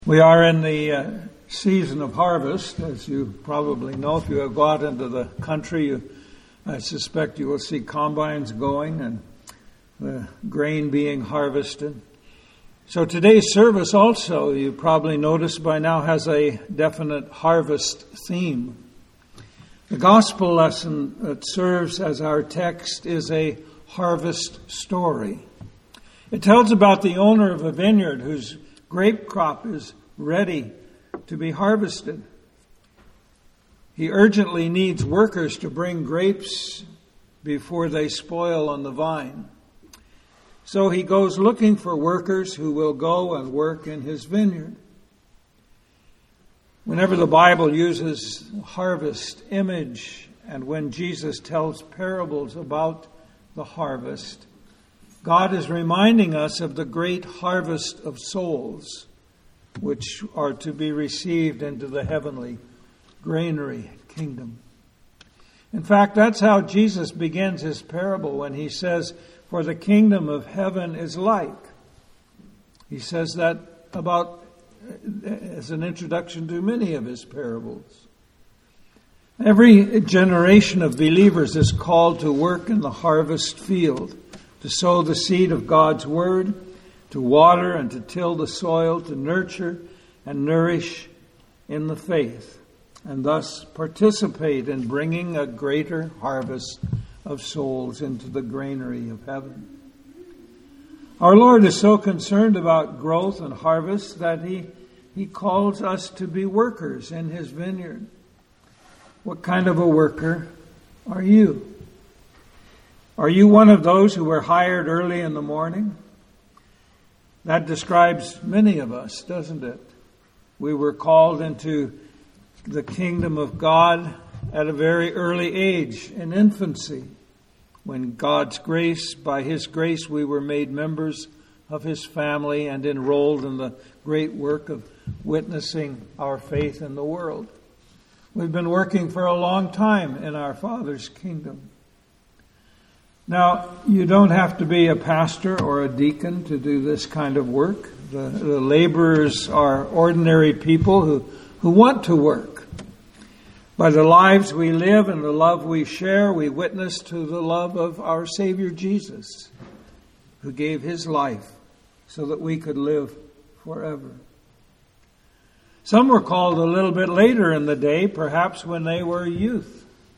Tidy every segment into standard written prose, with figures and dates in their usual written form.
We are in the season of harvest, as you probably know. If you have got into the country, I suspect you will see combines going and the grain being harvested. So today's service also, you probably noticed by now, has a definite harvest theme. The gospel lesson that serves as our text is a harvest story. It tells about the owner of a vineyard whose grape crop is ready to be harvested. He urgently needs workers to bring grapes before they spoil on the vine. So he goes looking for workers who will go and work in his vineyard. Whenever the Bible uses harvest image and when Jesus tells parables about the harvest, God is reminding us of the great harvest of souls which are to be received into the heavenly granary kingdom. In fact, that's how Jesus begins his parable when he says, "For the kingdom of heaven is like." He says that about as an introduction to many of his parables. Every generation of believers is called to work in the harvest field, to sow the seed of God's word, to water and to till the soil, to nurture and nourish in the faith, and thus participate in bringing a greater harvest of souls into the granary of heaven. Our Lord is so concerned about growth and harvest that He calls us to be workers in His vineyard. What kind of a worker are you? Are you one of those who were hired early in the morning? That describes many of us, doesn't it? We were called into the kingdom of God at a very early age, in infancy. When God's grace, by His grace, we were made members of His family and enrolled in the great work of witnessing our faith in the world. We've been working for a long time in our Father's kingdom. Now, you don't have to be a pastor or a deacon to do this kind of work. The laborers are ordinary people who want to work. By the lives we live and the love we share, we witness to the love of our Savior Jesus, who gave His life so that we could live forever. Some were called a little bit later in the day, perhaps when they were youth.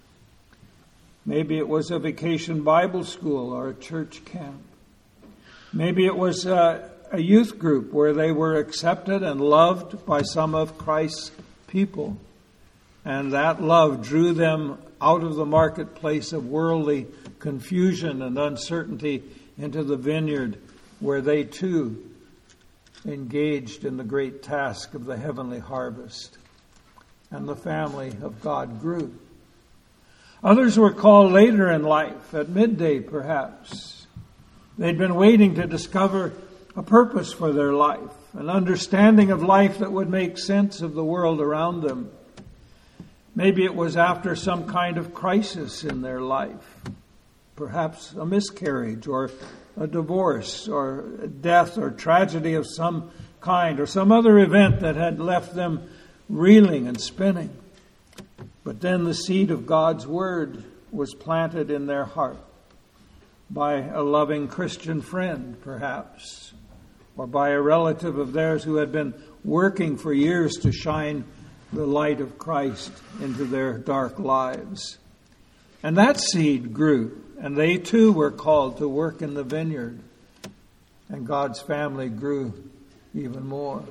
Maybe it was a vacation Bible school or a church camp. Maybe it was a youth group where they were accepted and loved by some of Christ's people. And that love drew them out of the marketplace of worldly confusion and uncertainty into the vineyard where they too engaged in the great task of the heavenly harvest. And the family of God grew. Others were called later in life, at midday perhaps. They'd been waiting to discover a purpose for their life, an understanding of life that would make sense of the world around them. Maybe it was after some kind of crisis in their life, perhaps a miscarriage or a divorce or a death or tragedy of some kind or some other event that had left them reeling and spinning. But then the seed of God's Word was planted in their heart by a loving Christian friend, perhaps, or by a relative of theirs who had been working for years to shine the light of Christ into their dark lives. And that seed grew, and they too were called to work in the vineyard, and God's family grew even more.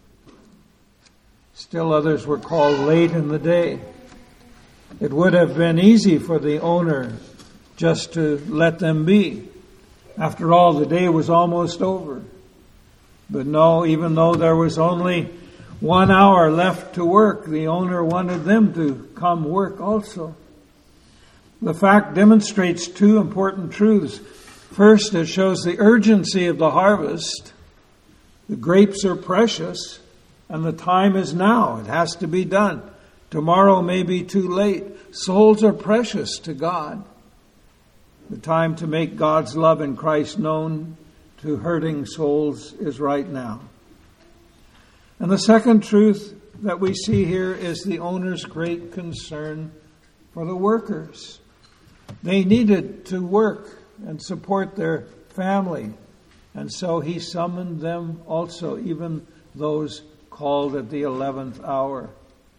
Still others were called late in the day. It would have been easy for the owner just to let them be. After all, the day was almost over. But no, even though there was only 1 hour left to work, the owner wanted them to come work also. The fact demonstrates two important truths. First, it shows the urgency of the harvest. The grapes are precious, and the time is now. It has to be done. Tomorrow may be too late. Souls are precious to God. The time to make God's love in Christ known to hurting souls is right now. And the second truth that we see here is the owner's great concern for the workers. They needed to work and support their family, and so he summoned them also, even those called at the 11th hour.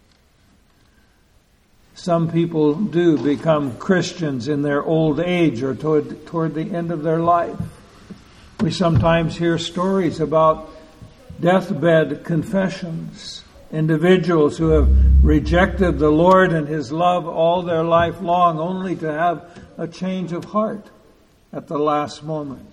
Some people do become Christians in their old age or toward the end of their life. We sometimes hear stories about deathbed confessions, individuals who have rejected the Lord and His love all their life long, only to have a change of heart at the last moment.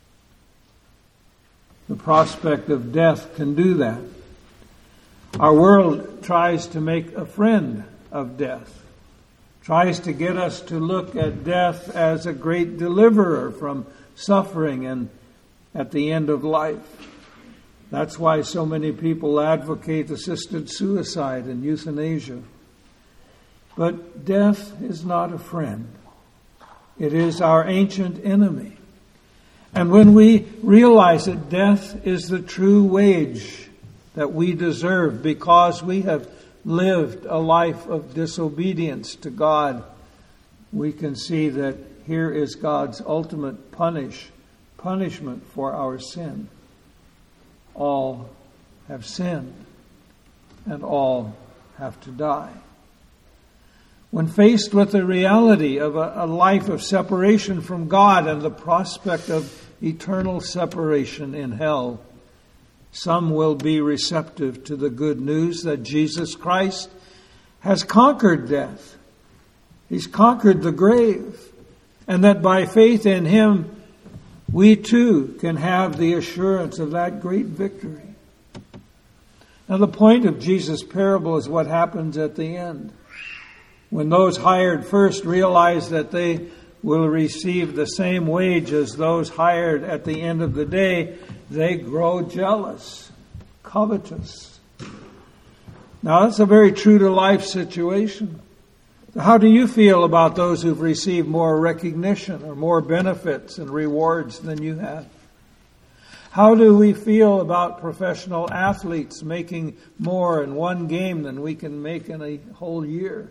The prospect of death can do that. Our world tries to make a friend of death, tries to get us to look at death as a great deliverer from suffering and at the end of life. That's why so many people advocate assisted suicide and euthanasia. But death is not a friend. It is our ancient enemy. And when we realize that death is the true wage that we deserve because we have lived a life of disobedience to God, we can see that here is God's ultimate punishment for our sin. All have sinned, and all have to die. When faced with the reality of a life of separation from God and the prospect of eternal separation in hell, some will be receptive to the good news that Jesus Christ has conquered death. He's conquered the grave, and that by faith in Him, we too can have the assurance of that great victory. Now, the point of Jesus' parable is what happens at the end. When those hired first realize that they will receive the same wage as those hired at the end of the day, they grow jealous, covetous. Now, that's a very true-to-life situation. How do you feel about those who've received more recognition or more benefits and rewards than you have? How do we feel about professional athletes making more in one game than we can make in a whole year?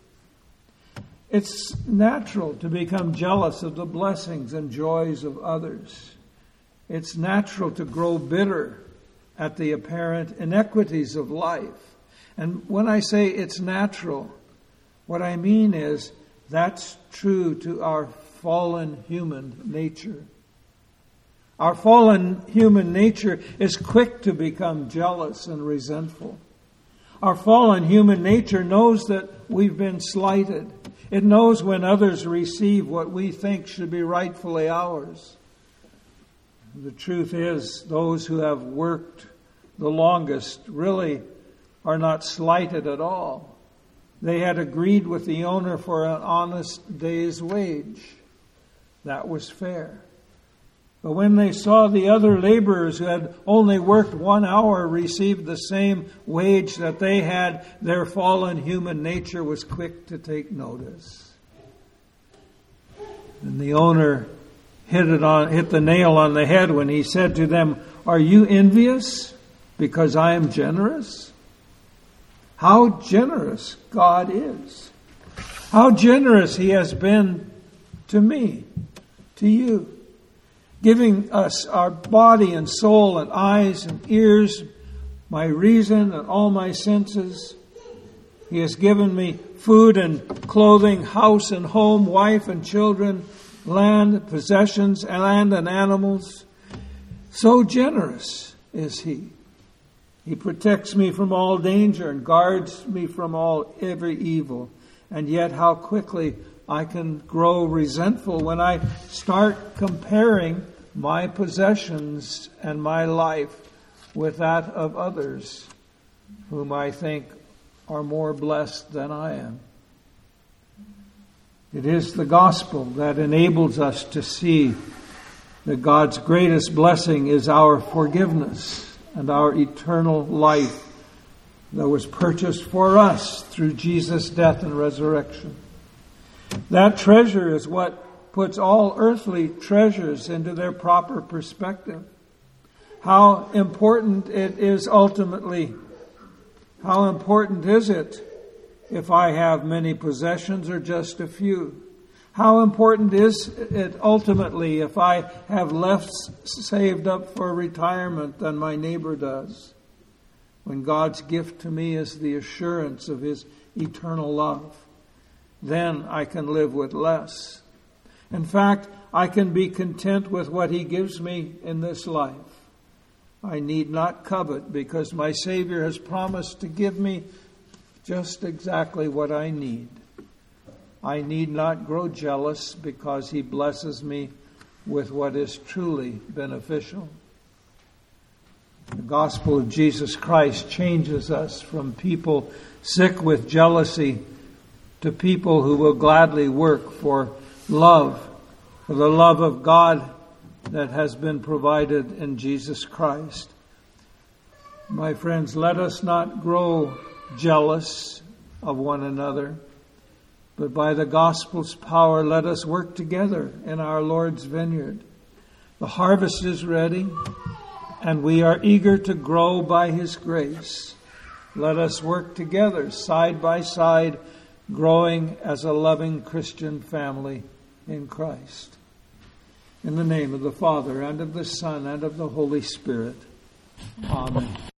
It's natural to become jealous of the blessings and joys of others. It's natural to grow bitter at the apparent inequities of life. And when I say it's natural, what I mean is that's true to our fallen human nature. Our fallen human nature is quick to become jealous and resentful. Our fallen human nature knows that we've been slighted. It knows when others receive what we think should be rightfully ours. The truth is, those who have worked the longest really are not slighted at all. They had agreed with the owner for an honest day's wage. That was fair. But when they saw the other laborers who had only worked 1 hour receive the same wage that they had, their fallen human nature was quick to take notice. And the owner hit the nail on the head when he said to them, "Are you envious because I am generous?" How generous God is. How generous He has been to me, to you. Giving us our body and soul and eyes and ears, my reason and all my senses. He has given me food and clothing, house and home, wife and children, land, possessions, land and animals. So generous is He. He protects me from all danger and guards me from every evil. And yet how quickly I can grow resentful when I start comparing my possessions and my life with that of others whom I think are more blessed than I am. It is the gospel that enables us to see that God's greatest blessing is our forgiveness and our eternal life that was purchased for us through Jesus' death and resurrection. That treasure is what puts all earthly treasures into their proper perspective. how important it is ultimately. How important is it if I have many possessions or just a few? How important is it ultimately if I have less saved up for retirement than my neighbor does? When God's gift to me is the assurance of His eternal love, then I can live with less. In fact, I can be content with what He gives me in this life. I need not covet because my Savior has promised to give me just exactly what I need. I need not grow jealous because He blesses me with what is truly beneficial. The gospel of Jesus Christ changes us from people sick with jealousy to people who will gladly work for love, for the love of God that has been provided in Jesus Christ. My friends, let us not grow jealous of one another, but by the gospel's power, let us work together in our Lord's vineyard. The harvest is ready, and we are eager to grow by His grace. Let us work together, side by side, growing as a loving Christian family in Christ. In the name of the Father, and of the Son, and of the Holy Spirit. Amen.